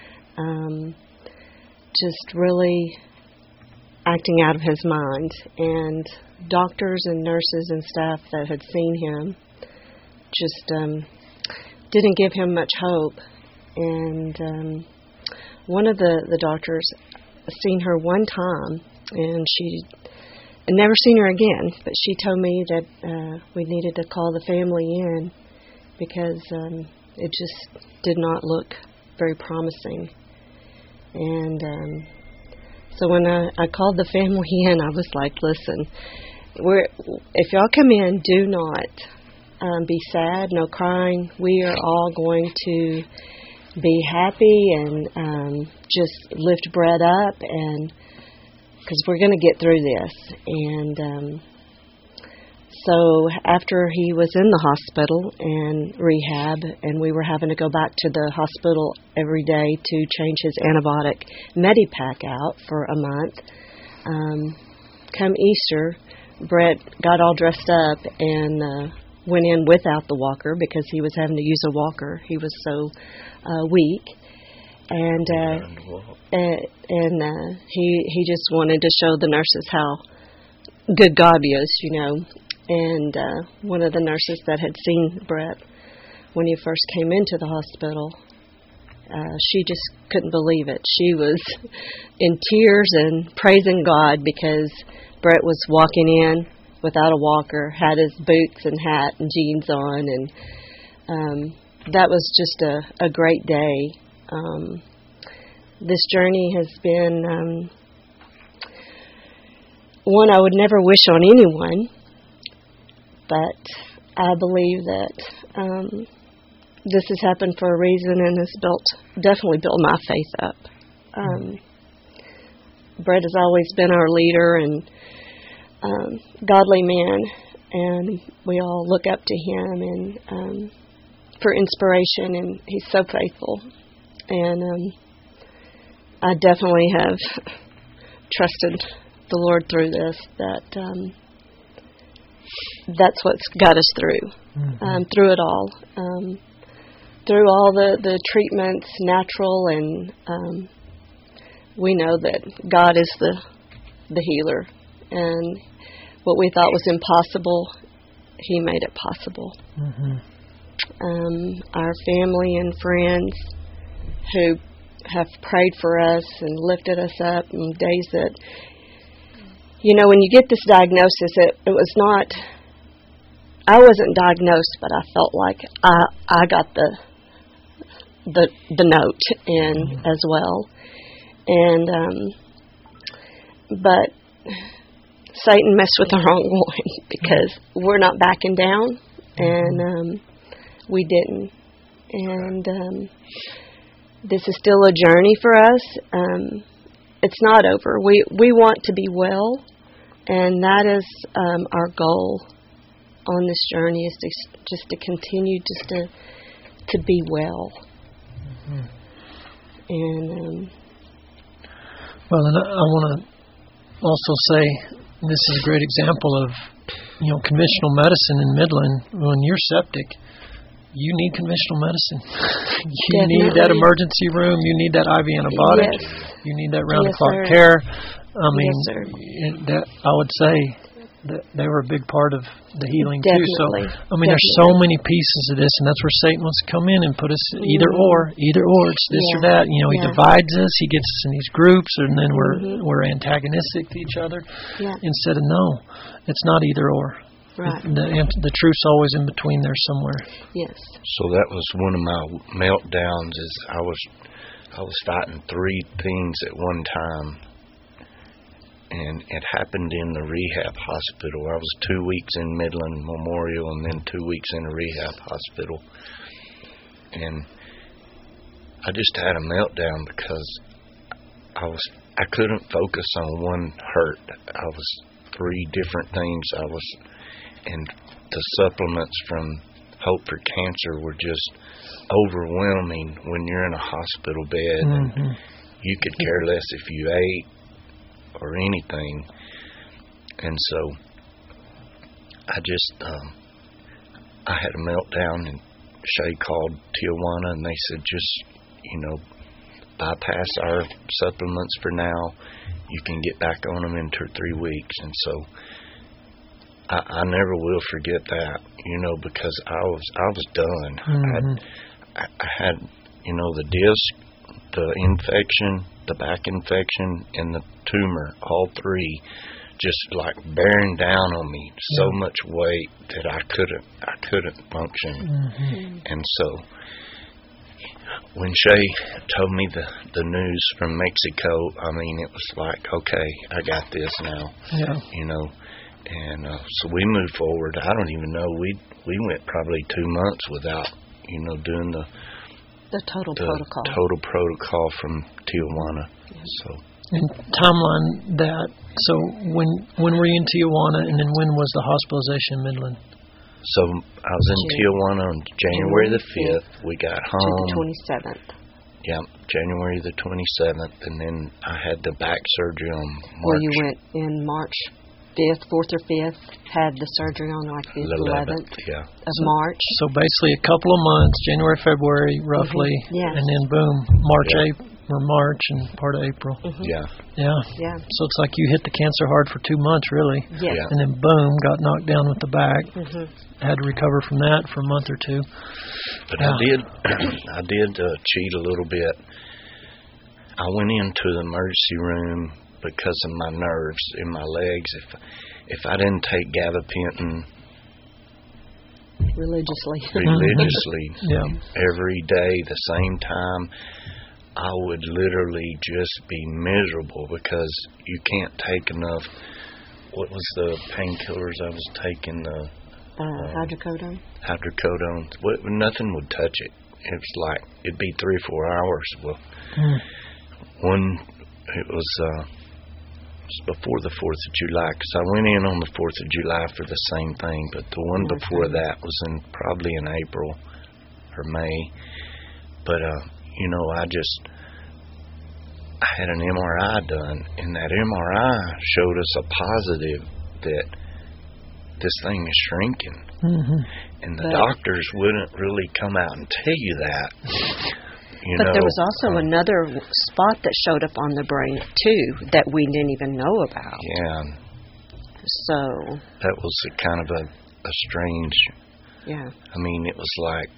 S4: Just really acting out of his mind. And doctors and nurses and staff that had seen him just didn't give him much hope. And one of the doctors seen her one time, and she had never seen her again, but she told me that we needed to call the family in because it just did not look very promising. And so when I called the family in, I was like, listen, if y'all come in, do not be sad, no crying. We are all going to be happy and just lift Brett up, and because we're going to get through this. And so after he was in the hospital and rehab, and we were having to go back to the hospital every day to change his antibiotic Medipack out for a month, come Easter, Brett got all dressed up and went in without the walker because he was having to use a walker. He was so weak. And he just wanted to show the nurses how good God is, And one of the nurses that had seen Brett when he first came into the hospital, she just couldn't believe it. She was in tears and praising God because Brett was walking in without a walker, had his boots and hat and jeans on, and that was just a great day. This journey has been one I would never wish on anyone, but I believe that this has happened for a reason and has definitely built my faith up. Brett has always been our leader and godly man, and we all look up to him and for inspiration, and he's so faithful. And I definitely have trusted the Lord through this, that's what's got us through, through it all. Through all the treatments, natural, and we know that God is the healer. And what we thought was impossible, He made it possible. Our family and friends who have prayed for us and lifted us up in days that, when you get this diagnosis, it was not, I wasn't diagnosed, but I felt like I got the note in as well. And but Satan messed with the wrong one because we're not backing down, and we didn't. And this is still a journey for us. It's not over. We want to be well, and that is our goal on this journey, is just to continue to be well. And
S2: well, and I want to also say this is a great example of conventional medicine in Midland. When you're septic, you need conventional medicine. You need that emergency room. You need that IV antibiotic.
S4: Yes.
S2: You need that round-the-clock
S4: Yes,
S2: care. I mean,
S4: yes, sir.
S2: that I would say that they were a big part of the healing too. So, I mean, there's so many pieces of this, and that's where Satan wants to come in and put us either or. It's this or that. He divides us. He gets us in these groups, and then we're antagonistic to each other. Yeah. Instead of no, it's not either or.
S4: Right.
S2: The truth's always in between there somewhere.
S4: Yes.
S3: So that was one of my meltdowns. Is I was fighting three things at one time. And it happened in the rehab hospital. I was 2 weeks in Midland Memorial and then 2 weeks in a rehab hospital. And I just had a meltdown because I couldn't focus on one hurt. I was three different things. And the supplements from Hope for Cancer were just overwhelming when you're in a hospital bed. And you could care less if you ate or anything. And so I had a meltdown, and Shay called Tijuana, and they said, just, bypass our supplements for now. You can get back on them in 2 or 3 weeks. And so I never will forget that, because I was done. I had, the disc, the infection, the back infection, and the tumor, all three, just like bearing down on me, so much weight that I couldn't function. And so when Shay told me the news from Mexico, I mean, it was like, okay, I got this now. And so we moved forward. I don't even know, we went probably 2 months without doing the total protocol from Tijuana. So,
S2: and timeline that. So when were you in Tijuana, and then when was the hospitalization in Midland?
S3: So I was in Tijuana on January the 5th. We got home
S4: to the 27th.
S3: Yeah, January the 27th, and then I had the back surgery on March.
S4: Well, you went in March 5th, 4th or 5th, had the surgery on like the 11th of March.
S2: So basically a couple of months, January, February, roughly, and then boom, March, or March and part of April.
S3: Yeah.
S2: Yeah.
S4: Yeah.
S2: So it's like you hit the cancer hard for 2 months, really.
S4: Yes.
S3: Yeah.
S2: And then boom, got knocked down with the back.
S4: Mhm.
S2: Had to recover from that for a month or two.
S3: But
S2: Yeah.
S3: I did cheat a little bit. I went into the emergency room because of my nerves in my legs. If I didn't take gabapentin
S4: Religiously.
S2: Yeah.
S3: every day, the same time, I would literally just be miserable because you can't take enough. What was the painkillers I was taking? The
S4: Hydrocodone.
S3: hydrocodone. Nothing would touch it. It was like it'd be 3 or 4 hours. Well, it was before the 4th of July, because I went in on the 4th of July for the same thing, but the one before that was probably in April or May. But I had an MRI done, and that MRI showed us a positive that this thing is shrinking. And the doctors wouldn't really come out and tell you that.
S4: But there was also another spot that showed up on the brain, too, that we didn't even know about.
S3: Yeah.
S4: So.
S3: That was a kind of a strange.
S4: Yeah.
S3: I mean, it was like,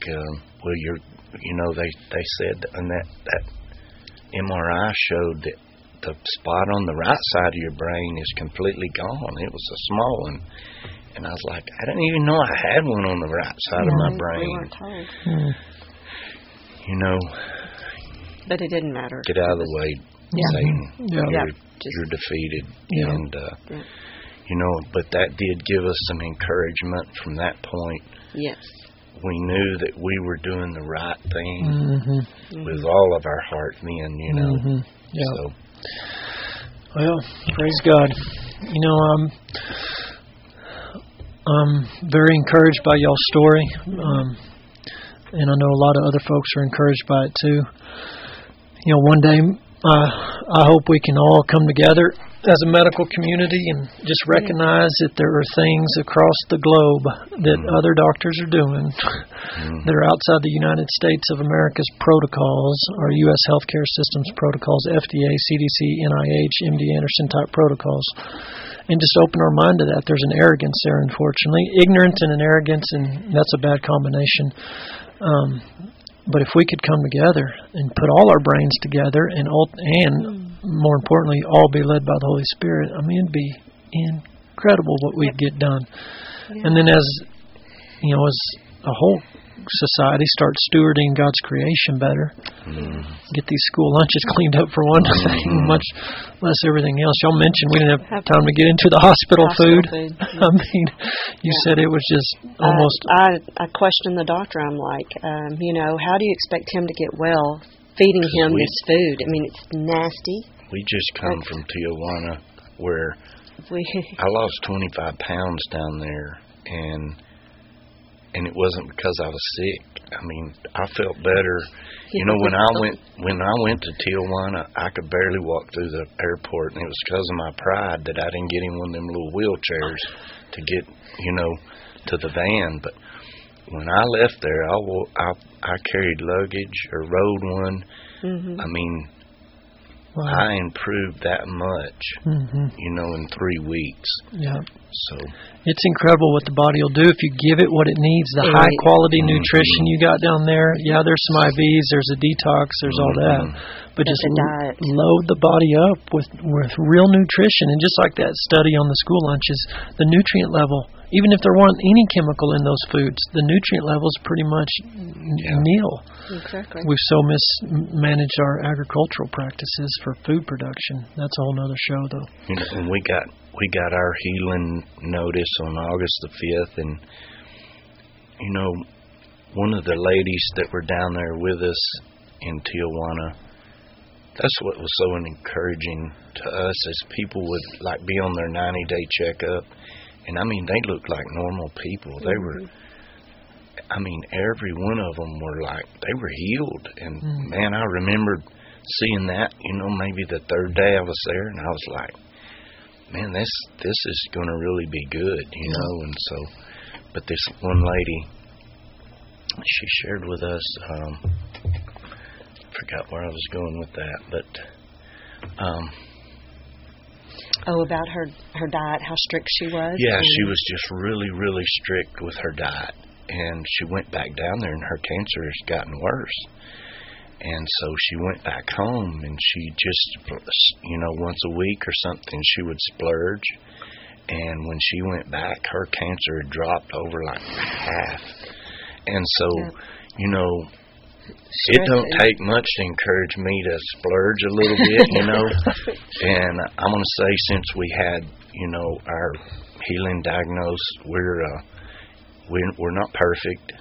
S3: they said, and that MRI showed that the spot on the right side of your brain is completely gone. It was a small one. And I was like, I didn't even know I had one on the right side of my brain.
S4: We weren't told. But it didn't matter.
S3: Get out of the way, Satan.
S2: Yeah.
S3: You're defeated.
S2: Yeah.
S3: And, but that did give us some encouragement from that point.
S4: Yes.
S3: We knew that we were doing the right thing with all of our heart then,
S2: Yeah.
S3: So.
S2: Well, praise God. I'm very encouraged by y'all's story. And I know a lot of other folks are encouraged by it too. One day I hope we can all come together as a medical community and just recognize that there are things across the globe that other doctors are doing that are outside the United States of America's protocols, our U.S. healthcare system's protocols, FDA, CDC, NIH, MD Anderson type protocols. And just open our mind to that. There's an arrogance there, unfortunately. Ignorance and an arrogance, and that's a bad combination. But if we could come together and put all our brains together and more importantly, all be led by the Holy Spirit, I mean, it'd be incredible what we'd get done. Yeah. And then as a whole society start stewarding God's creation better, get these school lunches cleaned up for one thing, much less everything else. Y'all mentioned we didn't have time to get into the hospital food. I mean, you said it was just almost...
S4: I questioned the doctor. I'm like, how do you expect him to get well feeding him this food? I mean, it's nasty.
S3: We just come from Tijuana where I lost 25 pounds down there, and it wasn't because I was sick. I mean, I felt better. When I went to Tijuana, I could barely walk through the airport, and it was because of my pride that I didn't get in one of them little wheelchairs to get, to the van. But when I left there, I carried luggage or rode one. I mean, wow. I improved that much, in 3 weeks.
S2: Yeah.
S3: So
S2: it's incredible what the body will do if you give it what it needs. The high quality nutrition you got down there. Yeah, there's some IVs, there's a detox, there's all that. But just load the body up with real nutrition. And just like that study on the school lunches, the nutrient level, even if there weren't any chemical in those foods, the nutrient level is pretty much nil.
S4: Exactly.
S2: We've so mismanaged our agricultural practices for food production. That's a whole other show, though.
S3: And we got our healing notice on August the 5th, and one of the ladies that were down there with us in Tijuana, that's what was so encouraging to us, as people would be on their 90-day checkup. And I mean, they looked like normal people. They were, every one of them were they were healed. And man, I remember seeing that, maybe the third day I was there, and I was like, man, this is going to really be good, And so, but this one lady, she shared with us, forgot where I was going with that, but
S4: about her diet, how strict she was.
S3: yeah, she was just really, really strict with her diet, and she went back down there, and her cancer has gotten worse. And so she went back home, and she just, once a week or something, she would splurge. And when she went back, her cancer had dropped over like half. And so, it don't take much to encourage me to splurge a little bit, And I'm going to say, since we had, our healing diagnosis, we're not perfect,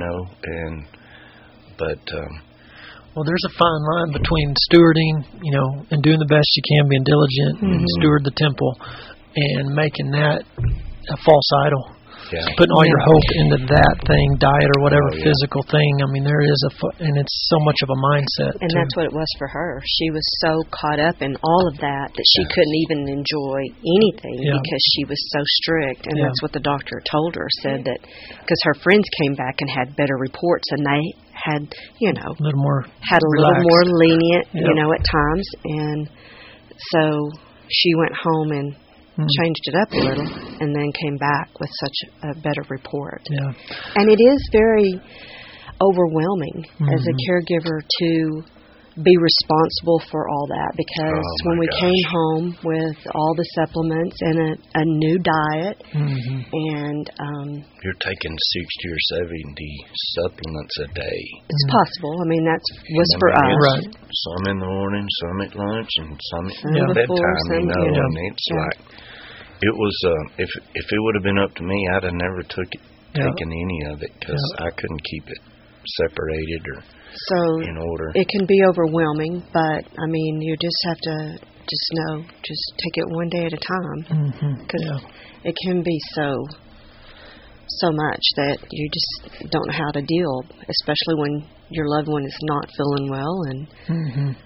S2: Well, there's a fine line between stewarding, and doing the best you can, being diligent, and steward the temple, and making that a false idol.
S3: Yeah.
S2: Putting all your hope into that thing, diet or whatever physical thing. I mean, there is and it's so much of a mindset.
S4: And that's what it was for her. She was so caught up in all of that she couldn't even enjoy anything because she was so strict. And that's what the doctor told her, said that because her friends came back and had better reports, and they had,
S2: a little more
S4: little more lenient, at times. And so she went home and changed it up a little, and then came back with such a better report.
S2: Yeah.
S4: And it is very overwhelming as a caregiver to be responsible for all that, because when we came home with all the supplements and a new diet, and
S3: you're taking 60 or 70 supplements a day.
S4: It's possible. I mean, that was for us.
S2: Right.
S3: Some in the morning, some at lunch, and some
S4: before,
S3: at bedtime.
S4: some,
S3: And it's like it was. If it would have been up to me, I'd have never taken any of it, because I couldn't keep it separated or in order.
S4: It can be overwhelming, but I mean, you just have to just take it one day at a time, because it can be so much that you just don't know how to deal, especially when your loved one is not feeling well, and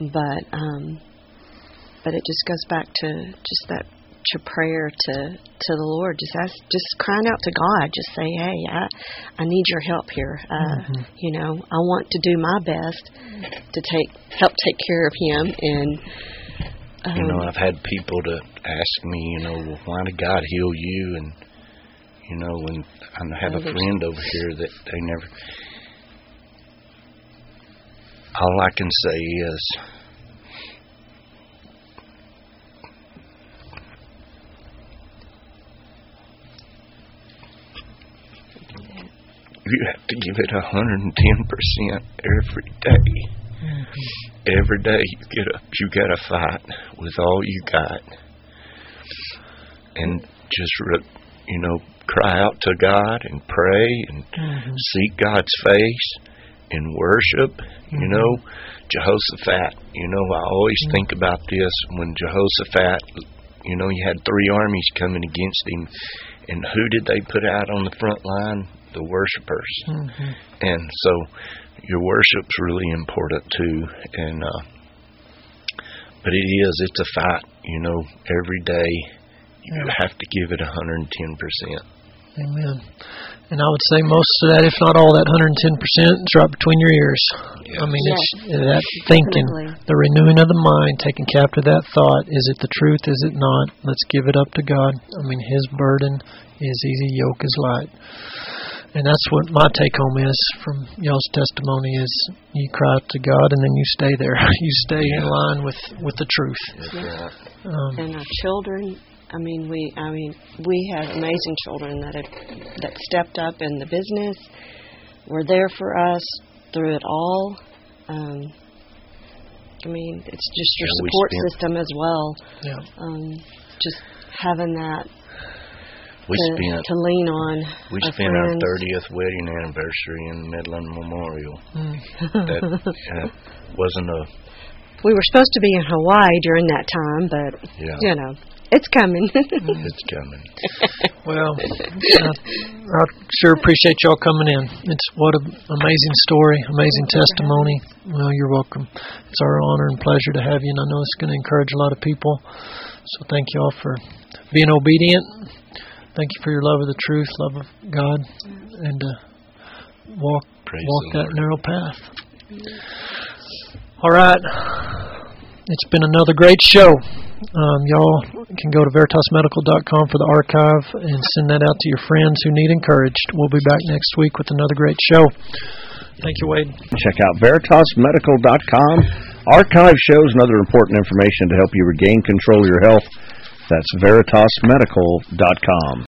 S4: but it just goes back to just that prayer to the Lord, just crying out to God, just say, hey, I need your help here. I want to do my best to help take care of him. And
S3: I've had people to ask me, well, why did God heal you? And when I have a friend over here that they never. All I can say is, you have to give it 110% every day. Every day you get up, you got to fight with all you got, and just cry out to God and pray and seek God's face and worship. Jehoshaphat. I always think about this when Jehoshaphat. You had 3 armies coming against him, and who did they put out on the front line? The worshipers. And so your worship's really important too, and but it's a fight, every day you have to give it 110%.
S2: Amen. And I would say most of that, if not all that 110%, is right between your ears. Yes. I mean, it's that thinking, the renewing of the mind, taking captive that thought. Is it the truth? Is it not? Let's give it up to God. I mean, His burden is easy, yoke is light. And that's what my take-home is from y'all's testimony, is you cry out to God, and then you stay there. You stay in line with the truth.
S4: And our children, we have amazing children that stepped up in the business, were there for us through it all. It's just your support system as well. Yeah. Just having that. To lean on.
S3: We spent our 30th wedding anniversary in Midland Memorial. That wasn't a.
S4: We were supposed to be in Hawaii during that time, but it's coming.
S3: It's coming.
S2: Well, I sure appreciate y'all coming in. It's what an amazing story, amazing testimony. Well, you're welcome. It's our honor and pleasure to have you, and I know it's going to encourage a lot of people. So thank you all for being obedient. Thank you for your love of the truth, love of God, and walk that narrow path. All right. It's been another great show. Y'all can go to veritasmedical.com for the archive and send that out to your friends who need encouraged. We'll be back next week with another great show. Thank you, Wade.
S1: Check out veritasmedical.com. Archive shows and other important information to help you regain control of your health. That's veritasmedical.com.